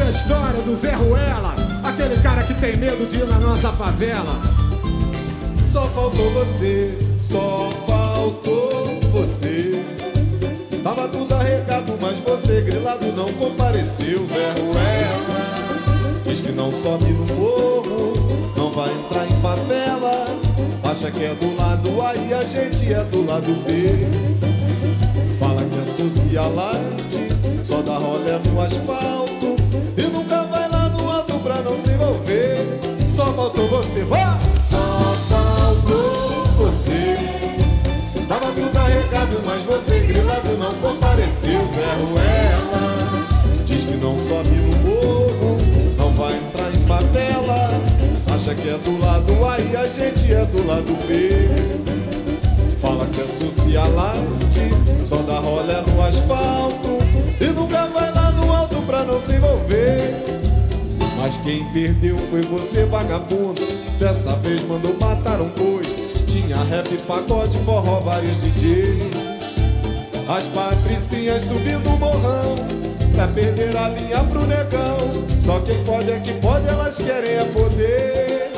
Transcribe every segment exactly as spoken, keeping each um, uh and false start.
a história do Zé Ruela, aquele cara que tem medo de ir na nossa favela. Só faltou você, só faltou você. Tava tudo arregado, mas você grilado não compareceu. Zé Ruela diz que não sobe no morro, não vai entrar em favela. Acha que é do lado A e a gente é do lado B. Fala que é socialite, só dá rolê no asfalto e nunca vai lá no alto pra não se envolver. Só faltou você, vá! Só faltou você. Tava tudo arregado, mas você grilado não compareceu. Zé Ruela diz que não sobe no morro, não vai entrar em favela. Acha que é do lado A e a gente é do lado B. Fala que é socialite, só dá rolé no asfalto e nunca vai lá no alto pra não se envolver. Mas quem perdeu foi você, vagabundo. Dessa vez mandou matar um boi. Tinha rap, pagode, forró, vários D Js. As patricinhas subindo o morrão pra perder a linha pro negão. Só quem pode é que pode, elas querem é poder.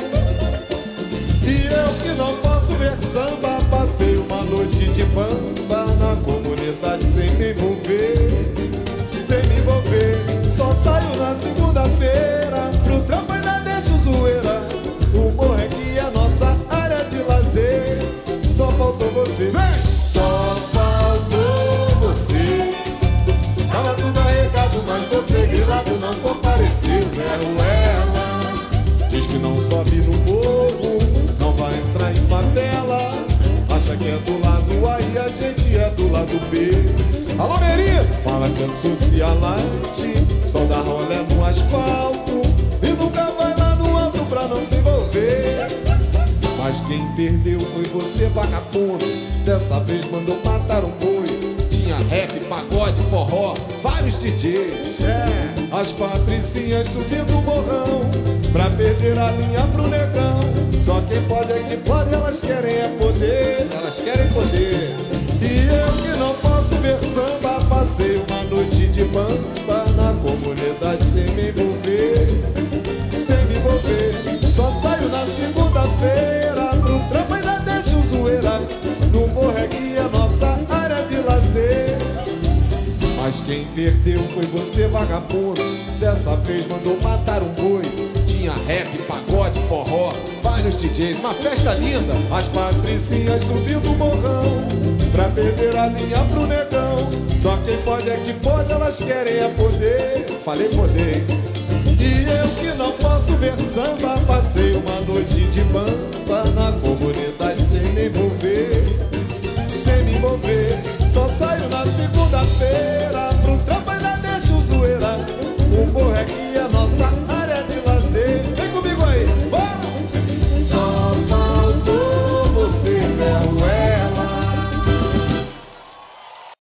E eu que não posso ver samba, passei uma noite de bamba na comunidade sem me envolver, sem me envolver. Só saio na segunda-feira pro trampo, ainda deixo zoeira. O morro é que é nossa área de lazer. Só faltou você, vem! Só faltou você. Tava tudo arregado, mas você grilado não compareceu. Zé Ruela diz que não sobe no morro, não vai entrar em favela. Acha que é do lado A e a gente é do lado B. Alô, Meri! Fala que é socialite, só dá rolé no asfalto e nunca vai lá no alto pra não se envolver. Mas quem perdeu foi você, vagabundo. Dessa vez mandou matar um boi. Tinha rap, pagode, forró, vários D Js. É. As patricinhas subindo o morrão pra perder a linha pro negão. Só quem pode é que pode, elas querem é poder. Elas querem poder. E eu que não posso ver samba, passei uma noite de bamba na comunidade sem me envolver, sem me envolver. Só saio na segunda-feira pro trampo, ainda deixo zoeira. No morro é que é nossa área de lazer. Mas quem perdeu foi você, vagabundo. Dessa vez mandou matar um boi. Tinha rap, pagode, forró, vários D Js, uma festa linda. As patricinhas subindo o morrão pra perder a linha pro negão. Só quem pode é que pode, elas querem é poder. Falei poder. E eu que não posso ver samba, passei uma noite de bamba na comunidade sem me envolver,